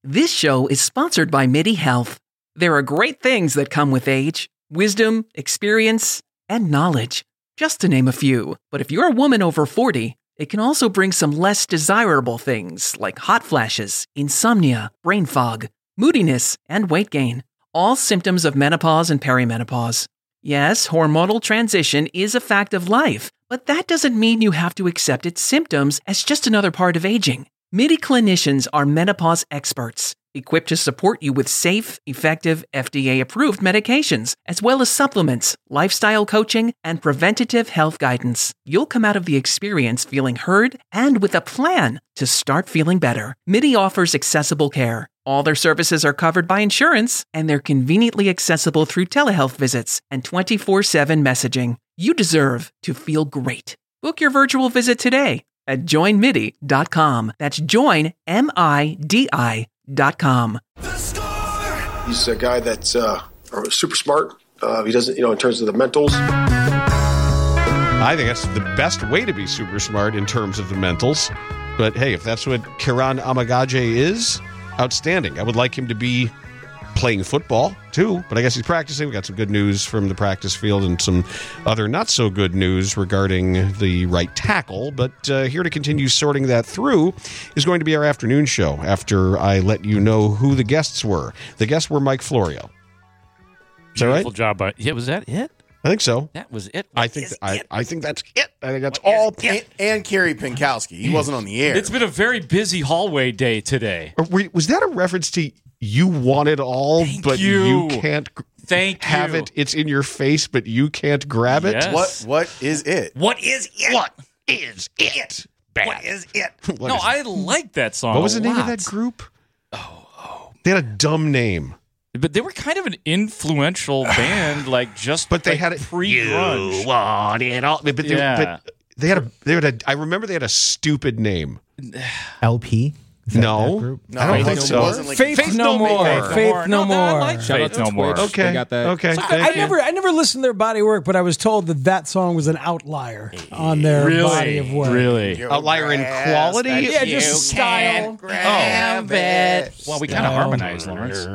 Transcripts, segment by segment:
This show is sponsored by MIDI Health. There are great things that come with age: wisdom, experience, and knowledge, just to name a few. But if you're a woman over 40, it can also bring some less desirable things like hot flashes, insomnia, brain fog, moodiness, and weight gain. All symptoms of menopause and perimenopause. Yes, hormonal transition is a fact of life, but that doesn't mean you have to accept its symptoms as just another part of aging. MIDI clinicians are menopause experts, equipped to support you with safe, effective, FDA-approved medications, as well as supplements, lifestyle coaching, and preventative health guidance. You'll come out of the experience feeling heard and with a plan to start feeling better. MIDI offers accessible care. All their services are covered by insurance, and they're conveniently accessible through telehealth visits and 24/7 messaging. You deserve to feel great. Book your virtual visit today at joinmidi.com. That's joinmidi.com. He's a guy that's super smart. He doesn't, in terms of the mentals. I think that's the best way to be super smart in terms of the mentals. But hey, if that's what Kiran Amagaje is, outstanding. I would like him to be playing football too, but I guess he's practicing. We got some good news from the practice field and some other not so good news regarding the right tackle. But here to continue sorting that through is going to be our afternoon show after I let you know who the guests were. The guests were Mike Florio. Is that right? Beautiful job. Yeah, was that it? I think so. That was it. I think that's it. I think that's all. And Kerry Pinkowski. He wasn't on the air. It's been a very busy hallway day today. Was that a reference to you want it all, but you can't have it? It's in your face, but you can't grab it? Yes. What is it? What is it? What is it? Bad. What is it? I like that song. What was the name of lot. that group? Oh. They had a dumb name. But they were kind of an influential band, but they had pre-grunge. You want it all, but they had a. I remember they had a stupid name. LP. No, I don't think so. Faith No More. Faith No More. Shout out to No More. Okay, got that. Okay. I never listened to their body of work, but I was told that song was an outlier on their body of work. Really? Outlier in quality? Yeah, just style. Grab it. Well, we kind of harmonized, Lawrence.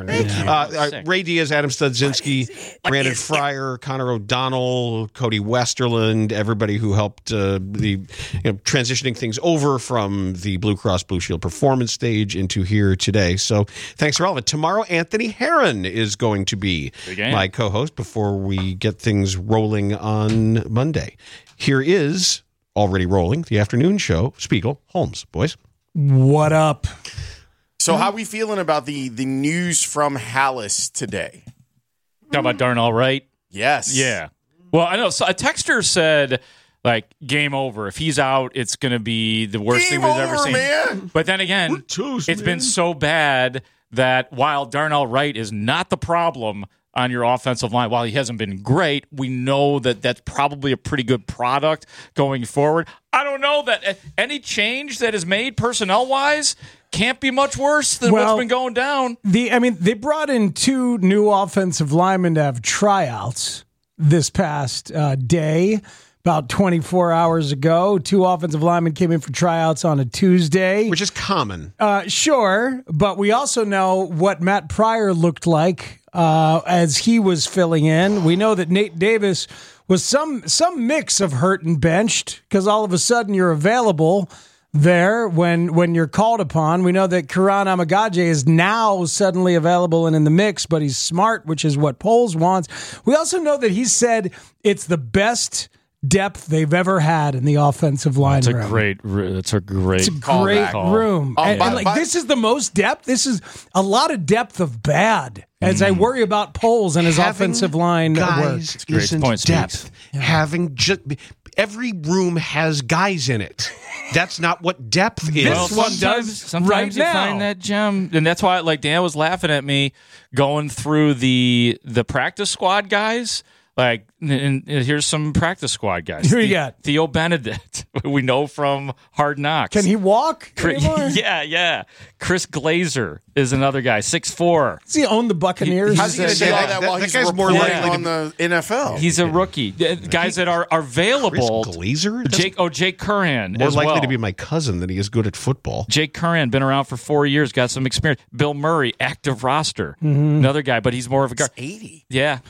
Ray Diaz, Adam Studzinski, Brandon Fryer, Connor O'Donnell, Cody Westerland, everybody who helped transitioning things over from the Blue Cross Blue Shield performance stage into here today. So thanks for all of it. Tomorrow, Anthony Herron is going to be my co-host before we get things rolling on Monday. Here is, already rolling, the afternoon show, Spiegel Holmes. Boys. What up? So how are we feeling about the news from Hallis today? How about Darnell Wright? Yes. Yeah. Well, I know. So a texter said, game over. If he's out, it's going to be the worst thing we've ever seen. Man. But then again, it's been so bad that while Darnell Wright is not the problem on your offensive line, while he hasn't been great, we know that that's probably a pretty good product going forward. I don't know that any change that is made personnel-wise can't be much worse than what's been going down. They brought in 2 new offensive linemen to have tryouts this past day. About 24 hours ago, 2 offensive linemen came in for tryouts on a Tuesday. Which is common. Sure, but we also know what Matt Pryor looked like as he was filling in. We know that Nate Davis was some mix of hurt and benched because all of a sudden you're available there when you're called upon. We know that Kiran Amagaje is now suddenly available and in the mix, but he's smart, which is what Poles wants. We also know that he said it's the best depth they've ever had in the offensive line room. That's a great room. This is the most depth. This is a lot of depth of bad as I worry about Poles and his offensive line work. Isn't depth. Yeah. Having every room has guys in it. That's not what depth is. Well, sometimes you find that gem, and that's why Dan was laughing at me going through the practice squad guys. Like, and here's some practice squad guys. Who you got? Theo Benedict, we know from Hard Knocks. Can he walk anymore? Yeah. Chris Glazer is another guy, 6'4". Does he own the Buccaneers? How's he going to do all that while he's guy's more likely on the NFL? He's a rookie. Guys that are available. Chris Glazer? Jake Curran More as likely well. to be my cousin than he is good at football. Jake Curran, been around for 4 years, got some experience. Bill Murray, active roster. Another guy, but he's more of a guard. 80. Yeah.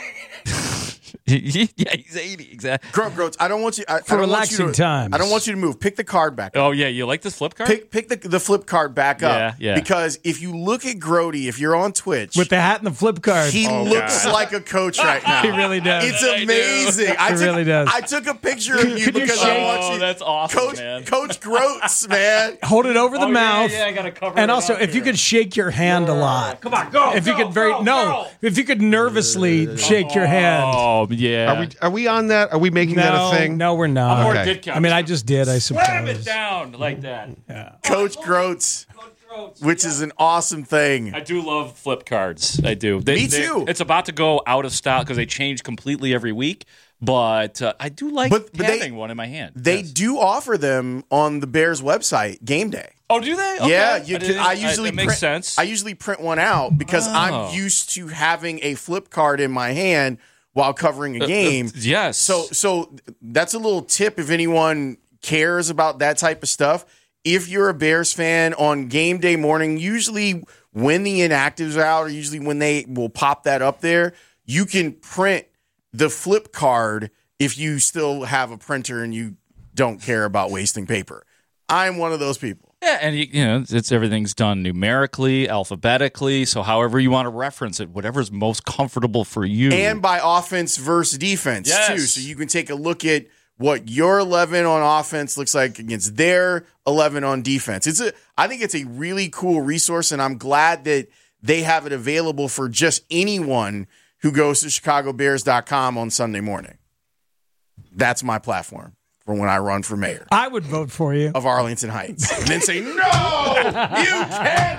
Yeah, he's 80, exactly. Groats, I don't want you. I For don't want you relaxing to, times. I don't want you to move. Pick the card back up. Oh, yeah, you like this flip card? Pick the flip card back up. Yeah. Because if you look at Grody, if you're on Twitch, With the hat and the flip card. he looks like a coach right now. He really does. It's amazing. really does. I took a picture of you Could you because shake- I want you. that's awesome, man. Coach Groats, man. Hold it over the mouth. Yeah, I got to cover And it also, up if you here. could shake your hand a lot. Come on, go. If you could if you could nervously shake your hand. Oh, yeah. Are we on that? Are we making that a thing? No, we're not. More Okay. Ditka. I mean, I just did, I Slam it suppose. down like that. Coach Groats, which is an awesome thing. I do love flip cards. I do. Me too. It's about to go out of style because they change completely every week. But I do like But having one in my hand. They Yes. do offer them on the Bears website, Game Day. Oh, do they? Okay. Yeah, you can. I usually that makes print, sense. I usually print one out because I'm used to having a flip card in my hand while covering a game. Yes. So that's a little tip if anyone cares about that type of stuff. If you're a Bears fan on game day morning, usually when the inactives are out, or usually when they will pop that up there, you can print the flip card if you still have a printer and you don't care about wasting paper. I'm one of those people. Yeah, and you know, it's everything's done numerically, alphabetically. So however you want to reference it, whatever's most comfortable for you. And by offense versus defense, too. So you can take a look at what your 11 on offense looks like against their 11 on defense. I think it's a really cool resource, and I'm glad that they have it available for just anyone who goes to ChicagoBears.com on Sunday morning. That's my platform for when I run for mayor I would vote for you. of Arlington Heights. And then say, no, you can't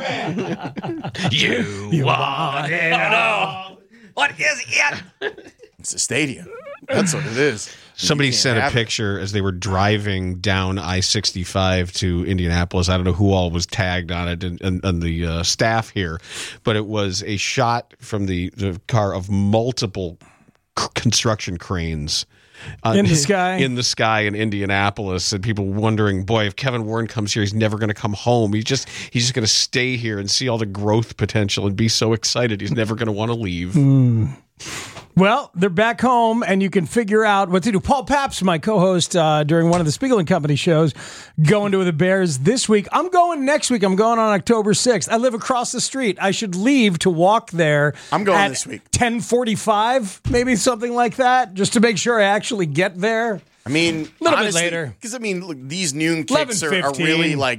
have it. You want it all. What is it? It's a stadium. That's what it is. Somebody You can't sent a have it. picture as they were driving down I-65 to Indianapolis. I don't know who all was tagged on it and the staff here, but it was a shot from the car of multiple construction cranes In the sky? in the sky in Indianapolis, and people wondering, boy, if Kevin Warren comes here, he's never going to come home. He's just going to stay here and see all the growth potential and be so excited. He's never going to want to leave. Well, they're back home, and you can figure out what to do. Paul Pabst, my co-host during one of the Spiegel and Company shows, going to the Bears this week. I'm going next week. I'm going on October 6th. I live across the street. I should leave to walk there. I'm going at this week. 10:45, maybe something like that, just to make sure I actually get there. I mean, Little bit honestly, later. Because, I mean, look, these noon kicks are 11:15. really like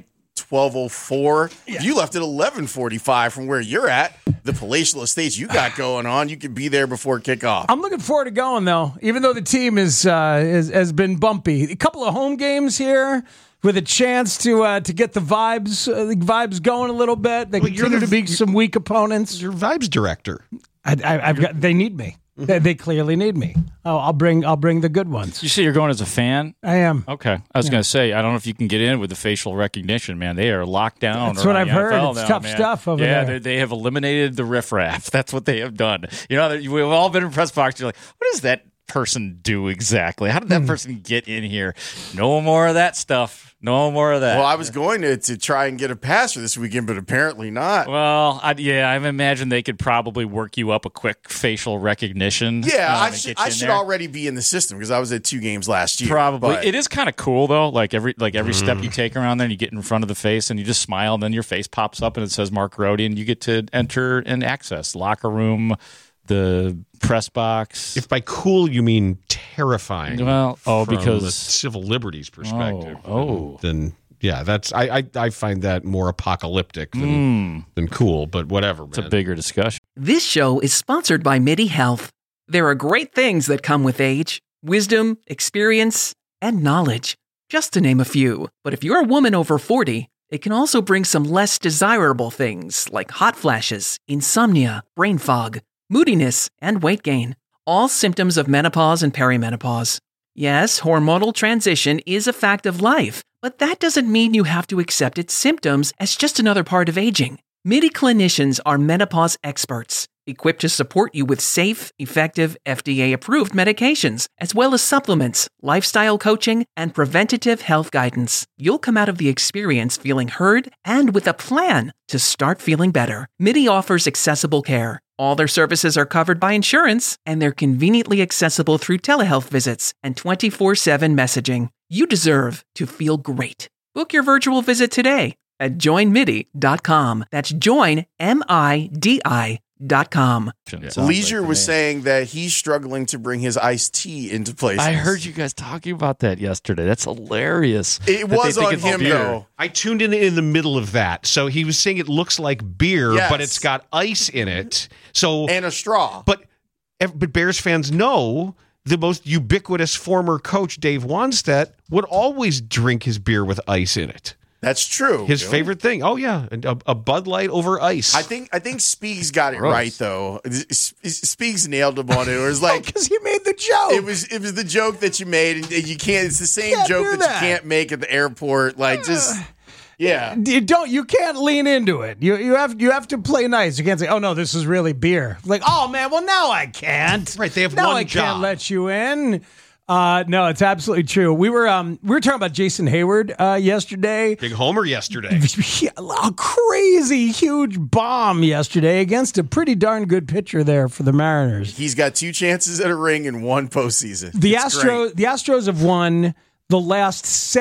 12:04. If you left at 11:45 from where you're at, the palatial estates you got going on, you could be there before kickoff. I'm looking forward to going, though, even though the team has been bumpy. A couple of home games here with a chance to get the vibes going a little bit. They continue to be some weak opponents. Your vibes director. I've got. They need me. They clearly need me. Oh, I'll bring the good ones. You say you're going as a fan? I am. Okay. I was going to say, I don't know if you can get in with the facial recognition, man. They are locked down. That's what around I've the heard. NFL It's now, tough man. stuff over yeah, there. they have eliminated the riffraff. That's what they have done. You know, we've all been in press box. You're like, what does that person do exactly? How did that person get in here? No more of that stuff. No more of that. Well, I was going to try and get a pass for this weekend, but apparently not. Well, I imagine they could probably work you up a quick facial recognition. Yeah, I and get you I in should there. already be in the system because I was at 2 games last year. Probably. but- It is kind of cool though. Like every step you take around there, and you get in front of the face, and you just smile, and then your face pops up, and it says Mark Rode, and you get to enter and access locker room, the press box. If by cool you mean terrifying, Well, from because the civil liberties perspective, Oh. then yeah, that's I find that more apocalyptic than cool, but whatever. it's a bigger discussion. This show is sponsored by MIDI Health. There are great things that come with age: wisdom, experience, and knowledge, just to name a few. But if you're a woman over 40, it can also bring some less desirable things like hot flashes, insomnia, brain fog, moodiness, and weight gain. all symptoms of menopause and perimenopause. Yes, hormonal transition is a fact of life, but that doesn't mean you have to accept its symptoms as just another part of aging. MIDI clinicians are menopause experts, equipped to support you with safe, effective, FDA-approved medications, as well as supplements, lifestyle coaching, and preventative health guidance. You'll come out of the experience feeling heard and with a plan to start feeling better. MIDI offers accessible care. All their services are covered by insurance, and they're conveniently accessible through telehealth visits and 24/7 messaging. You deserve to feel great. Book your virtual visit today at joinmidi.com. That's joinmidi.com. Leisure was saying that he's struggling to bring his iced tea into place. I heard you guys talking about that yesterday. That's hilarious. It was on him, though. I tuned in the middle of that. So he was saying it looks like beer, Yes. but it's got ice in it. So And a straw. But Bears fans know the most ubiquitous former coach, Dave Wannstedt, would always drink his beer with ice in it. That's true. His favorite thing. Oh, yeah. A Bud Light over ice. I think Speaks got it right, though. Speaks nailed him on it. It was like, because he made the joke. It was the joke that you made, and you can't. It's the same joke that you can't make at the airport. Like, just yeah. You can't lean into it. You have to play nice. You can't say, "Oh no, this is really beer." Like, "Oh man, well now I can't." Right? They have now one I job. can't let you in. No, it's absolutely true. We were talking about Jason Hayward yesterday. Big homer yesterday. A crazy huge bomb yesterday against a pretty darn good pitcher there for the Mariners. He's got 2 chances at a ring in 1 postseason. The Astros have won the last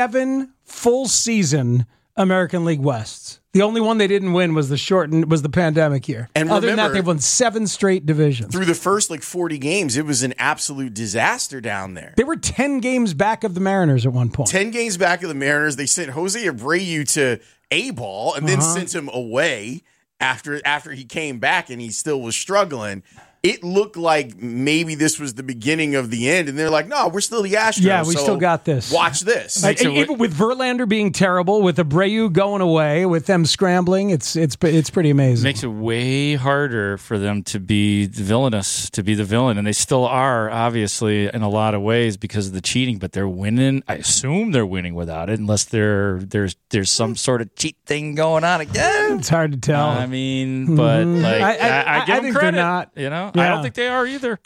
7 full season American League Wests. The only one they didn't win was the pandemic year. And other than that, remember, they've won 7 straight divisions. Through the first 40 games, it was an absolute disaster down there. They were 10 games back of the Mariners at one point. 10 games back of the Mariners. They sent Jose Abreu to A-ball and then sent him away after he came back, and he still was struggling. It looked like maybe this was the beginning of the end, and they're like, "No, we're still the Astros. Yeah, we still got this. Watch this." Even with Verlander being terrible, with Abreu going away, with them scrambling, it's pretty amazing. Makes it way harder for them to be the villain, and they still are, obviously, in a lot of ways because of the cheating. But they're winning. I assume they're winning without it, unless there's some sort of cheat thing going on again. It's hard to tell. I mean, but I give them think credit. they're not. You know, Yeah. I don't think they are either.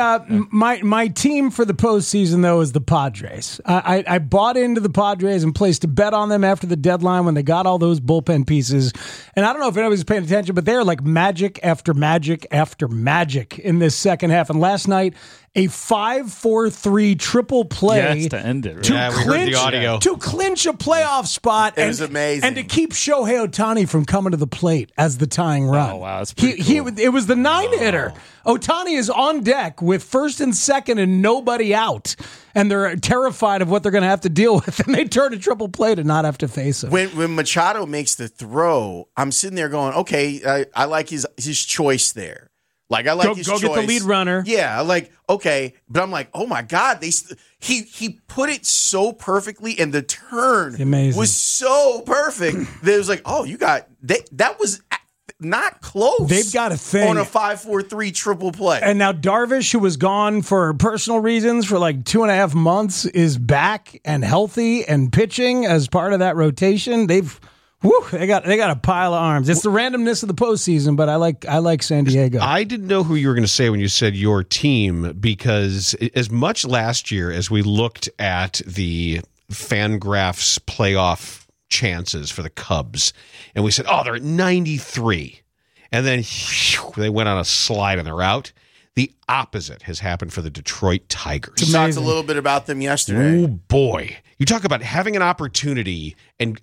My team for the postseason, though, is the Padres. I bought into the Padres and placed a bet on them after the deadline when they got all those bullpen pieces. And I don't know if anybody's paying attention, but they're like magic after magic after magic in this second half. And last night, a 5-4-3 triple play yes, to end it. Right? Yeah, we heard the audio. To clinch a playoff spot. It was amazing. And to keep Shohei Ohtani from coming to the plate as the tying run. Oh, wow. That's pretty cool. It was the 9-hitter. Ohtani is on deck with first and second and nobody out. And they're terrified of what they're going to have to deal with. And they turn a triple play to not have to face him. When Machado makes the throw, I'm sitting there going, okay, I like his choice there. Like, I like his choice. Go get the lead runner. Yeah, okay. But I'm like, oh my God, he put it so perfectly, and the turn was so perfect that it was like, oh, that was not close. They've got a thing on a 5-4-3 triple play. And now Darvish, who was gone for personal reasons for 2.5 months, is back and healthy and pitching as part of that rotation. They got a pile of arms. It's the randomness of the postseason, but I like San Diego. I didn't know who you were going to say when you said your team, because as much last year as we looked at the Fangraphs playoff chances for the Cubs, and we said, oh, they're at 93, and then they went on a slide and they're out. The opposite has happened for the Detroit Tigers. We talked a little bit about them yesterday. Oh, boy. You talk about having an opportunity and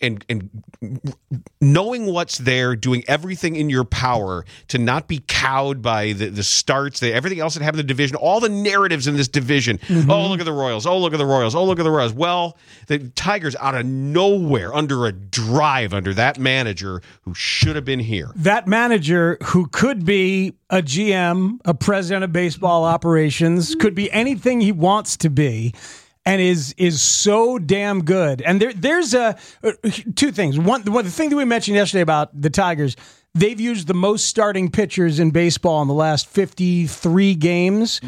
knowing what's there, doing everything in your power to not be cowed by the starts, everything else that happened in the division, all the narratives in this division. Mm-hmm. Oh, look at the Royals. Oh, look at the Royals. Oh, look at the Royals. Well, the Tigers out of nowhere, under a drive, under that manager who should have been here. That manager who could be a GM, a president of baseball operations, could be anything he wants to be, and is so damn good. And there's two things. One, the thing that we mentioned yesterday about the Tigers, they've used the most starting pitchers in baseball in the last 53 games.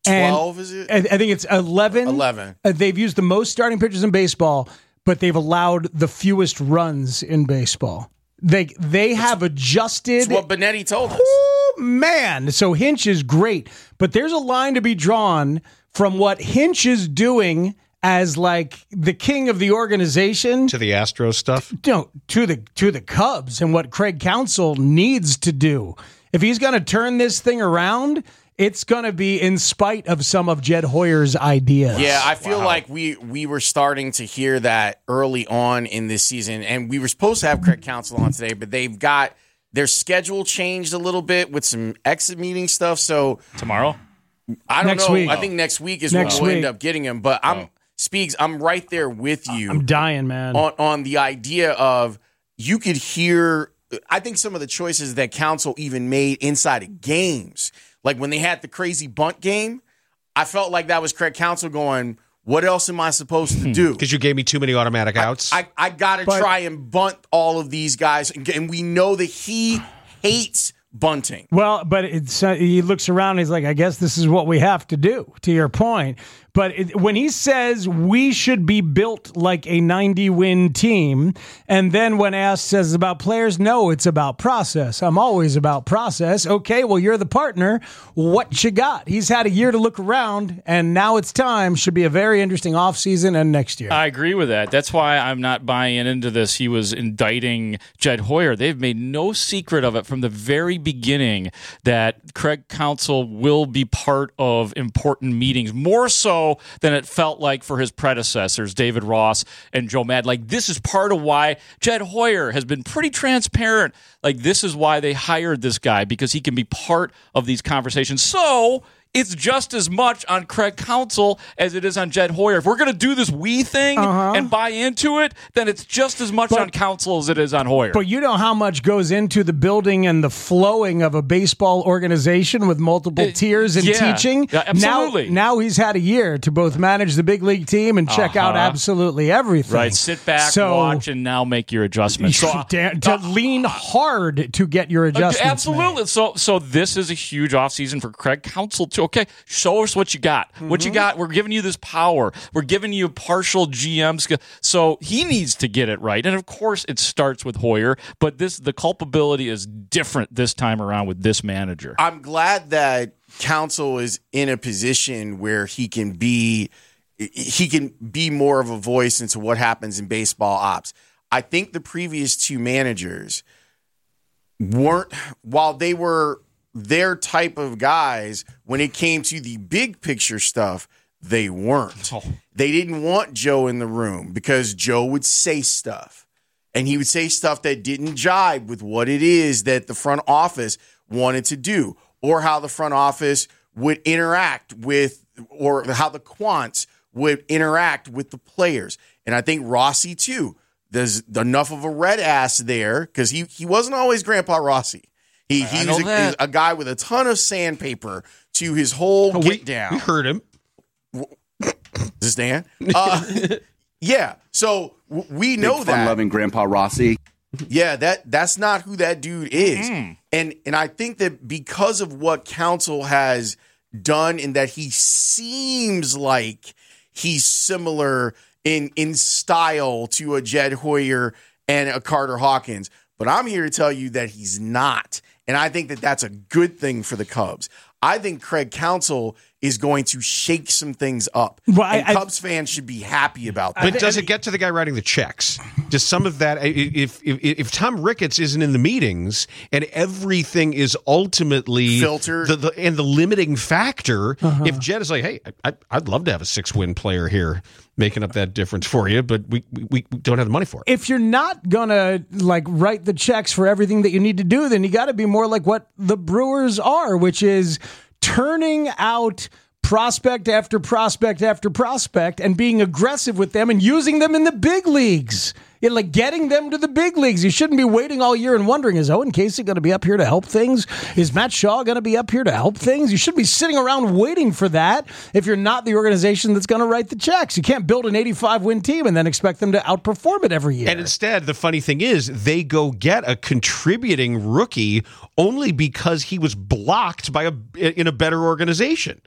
12, is it? I think it's 11. 11. They've used the most starting pitchers in baseball, but they've allowed the fewest runs in baseball. They have adjusted. It's what Benetti told us. Oh, man. So Hinch is great, but there's a line to be drawn from what Hinch is doing as like the king of the organization to the Astros stuff. No, to the Cubs and what Craig Counsell needs to do. If he's going to turn this thing around, it's going to be in spite of some of Jed Hoyer's ideas. Yeah, I feel like we were starting to hear that early on in this season, and we were supposed to have Craig Counsell on today, but they've got their schedule changed a little bit with some exit meeting stuff. So tomorrow, I don't Next know. week. I think next week is when we'll end up getting him. But Speaks, I'm right there with you. I'm dying, man. On the idea of you could hear. I think some of the choices that Counsell even made inside of games, like when they had the crazy bunt game, I felt like that was Craig Counsell going, what else am I supposed to do? Because you gave me too many automatic outs. I got to try and bunt all of these guys. And we know that he hates bunting. Well, but he looks around and he's like, I guess this is what we have to do, to your point. But when he says we should be built like a 90-win team, and then when asked says about players, no, it's about process. I'm always about process. Okay, well, you're the partner. What you got? He's had a year to look around, and now it's time. Should be a very interesting offseason and next year. I agree with that. That's why I'm not buying into this. He was indicting Jed Hoyer. They've made no secret of it from the very beginning that Craig Counsell will be part of important meetings, more so than it felt like for his predecessors, David Ross and Joe Maddon. Like, this is part of why Jed Hoyer has been pretty transparent. Like, this is why they hired this guy, because he can be part of these conversations. So it's just as much on Craig Counsell as it is on Jed Hoyer. If we're going to do this we thing and buy into it, then it's just as much on Counsell as it is on Hoyer. But you know how much goes into the building and the flowing of a baseball organization with multiple tiers and teaching? Yeah, absolutely. Now he's had a year to both manage the big league team and check out absolutely everything. Right, sit back, watch, and now make your adjustments. So, to lean hard to get your adjustments absolutely. made. So this is a huge offseason for Craig Counsell, too. Okay, show us what you got. What you got, we're giving you this power. We're giving you partial GM skill. So he needs to get it right. And of course, it starts with Hoyer, but the culpability is different this time around with this manager. I'm glad that Counsell is in a position where he can be more of a voice into what happens in baseball ops. I think the previous two managers weren't, while they were their type of guys, when it came to the big picture stuff, they weren't. They didn't want Joe in the room because Joe would say stuff, and he would say stuff that didn't jibe with what it is that the front office wanted to do, or how the front office would interact with, or how the quants would interact with the players. And I think Rossi too, there's enough of a red ass there, because he wasn't always Grandpa Rossi. He was a guy with a ton of sandpaper to his whole get down. We heard him. Is this Dan? Yeah. So we know that. Fun-loving Grandpa Rossi. Yeah, that's not who that dude is. And I think that because of what Counsell has done, in that he seems like he's similar in style to a Jed Hoyer and a Carter Hawkins, but I'm here to tell you that he's not. And I think that that's a good thing for the Cubs. I think Craig Counsell is going to shake some things up. Well, Cubs fans should be happy about that. But does it get to the guy writing the checks? Does some of that, if Tom Ricketts isn't in the meetings and everything is ultimately filtered, and the limiting factor, if Jed is like, hey, I'd love to have a 6-win player here making up that difference for you, but we don't have the money for it. If you're not gonna write the checks for everything that you need to do, then you got to be more like what the Brewers are, which is turning out prospect after prospect after prospect and being aggressive with them and using them in the big leagues. Getting them to the big leagues. You shouldn't be waiting all year and wondering, is Owen Casey going to be up here to help things? Is Matt Shaw going to be up here to help things? You should be sitting around waiting for that if you're not the organization that's going to write the checks. You can't build an 85-win team and then expect them to outperform it every year. And instead, the funny thing is, they go get a contributing rookie only because he was blocked by in a better organization.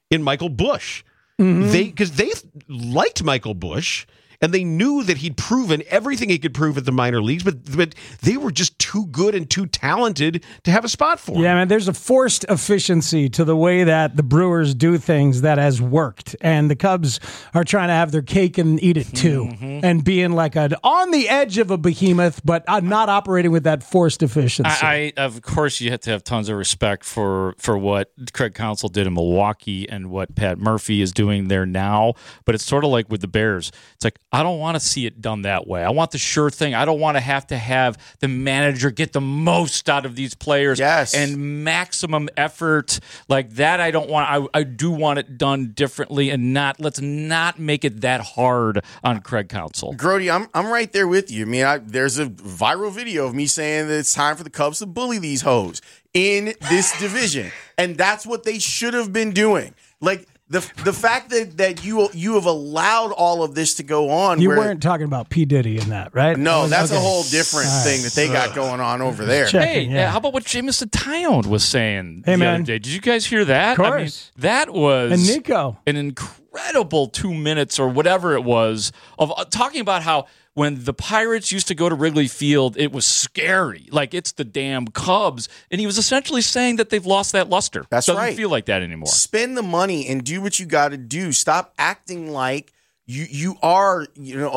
in Michael Busch. Mm-hmm. Because they liked Michael Busch. And they knew that he'd proven everything he could prove at the minor leagues, but they were just too good and too talented to have a spot for him. Yeah, man, there's a forced efficiency to the way that the Brewers do things that has worked. And the Cubs are trying to have their cake and eat it too. And being like on the edge of a behemoth, but not operating with that forced efficiency. Of course, you have to have tons of respect for what Craig Counsell did in Milwaukee and what Pat Murphy is doing there now. But it's sort of like with the Bears. It's like, I don't want to see it done that way. I want the sure thing. I don't want to have the manager get the most out of these players and maximum effort like that. I don't want. I do want it done differently and let's not make it that hard on Craig Counsell. Grody, I'm right there with you. I mean, there's a viral video of me saying that it's time for the Cubs to bully these hoes in this division, and that's what they should have been doing. Like. The fact that you have allowed all of this to go on. You weren't talking about P. Diddy in that, right? No, that's a whole different thing that they got going on over there. How about what Jameson Taillon was saying the man. other day? Did you guys hear that? Of course. I mean, that was and Nico. An incredible 2 minutes or whatever it was of talking about how when the Pirates used to go to Wrigley Field, it was scary. Like, it's the damn Cubs. And he was essentially saying that they've lost that luster. That's Doesn't right. feel like that anymore. Spend the money and do what you got to do. Stop acting like you are,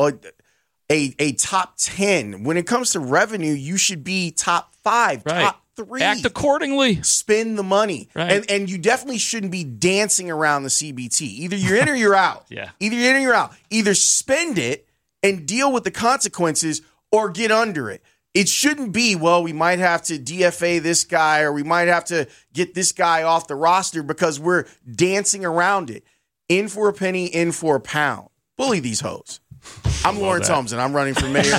a top 10. When it comes to revenue, you should be top 5, right. top 3. Act accordingly. Spend the money. Right. And you definitely shouldn't be dancing around the CBT. Either you're in or you're out. Yeah. Either you're in or you're out. Either spend it and deal with the consequences or get under it. It shouldn't be, well, we might have to DFA this guy or we might have to get this guy off the roster because we're dancing around it. In for a penny, in for a pound. Bully these hoes. I'm Lawrence Holmes, and I'm running for mayor.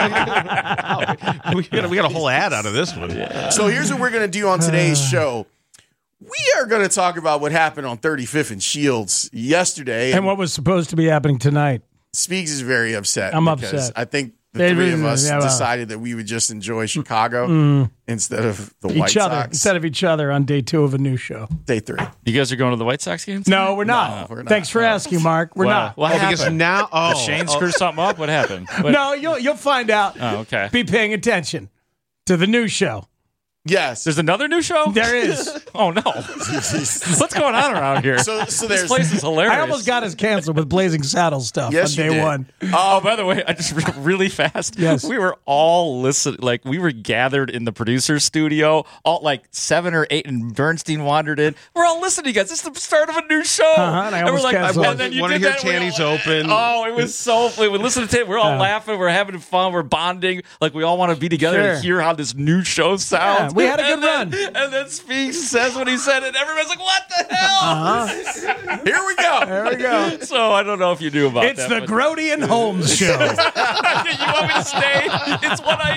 we got a whole ad out of this one. Yeah. So here's what we're going to do on today's show. We are going to talk about what happened on 35th and Shields yesterday. And what was supposed to be happening tonight. Speaks is very upset. I'm upset. I think the three of us decided that we would just enjoy Chicago instead of the White Sox. Instead of each other on day 2 of a new show. Day 3. You guys are going to the White Sox games? No, we're not. No, we're not. Thanks for asking, Mark. We're not. What happened? Because now, Did Shane screw something up? What happened? No, you'll find out. Oh, okay. Be paying attention to the new show. Yes. There's another new show? There is. Oh, no. What's going on around here? So this there's place is hilarious. I almost got us canceled with Blazing Saddles stuff Yes, on you day did. 1. Oh, by the way, I just really fast. Yes. We were all listening. Like, we were gathered in the producer's studio, all like 7 or 8, and Bernstein wandered in. We're all listening, guys. This is the start of a new show. And I we're almost like, canceled. and then you Wanna did hear that. Tanny's We're all- open. Oh, it was so funny. We listen to Tanny. We're all laughing. We're having fun. We're bonding. Like, we all want to be together and hear how this new show sounds. Yeah, we had a good And run. And then Speaks says what he said, and everybody's like, what the hell? Here we go. There we go. So I don't know if you knew about It's that. the but- Grody and Holmes show. You want me to stay? It's what I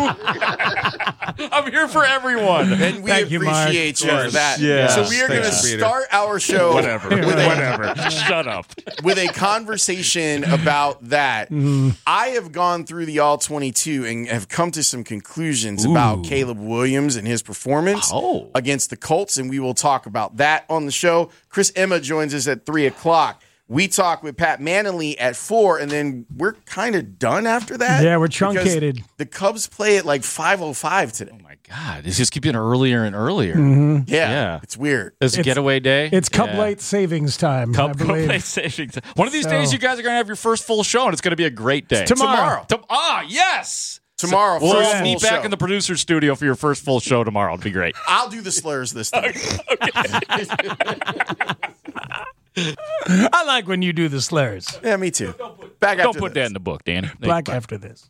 do. I'm here for everyone. And we Thank you, Mark. appreciate you for that. Yeah. So we are going to Thanks, Peter. start our show Whatever. Shut up. with a conversation about that. I have gone through the All 22 and have come to some conclusions about Caleb Williams and his performance against the Colts, and we will talk about that on the show. Chris Emma joins us at 3 o'clock. We talk with Pat Manley at 4, and then we're kind of done after that. Yeah, we're because truncated. The Cubs play at like 5:05 today. Oh my God, it's just keeping earlier and earlier. Yeah, it's weird. It's a getaway day. It's Cub Late savings time. I Cub believe. Late savings. One of these days, you guys are going to have your first full show, and it's going to be a great day. Tomorrow. Yes. Tomorrow, We'll first all full meet back show. in the producer's studio for your first full show tomorrow. It'll be great. I'll do the slurs this time. I like when you do the slurs. Yeah, me too. Back Don't after put this. that in the book, Danny. Back after this.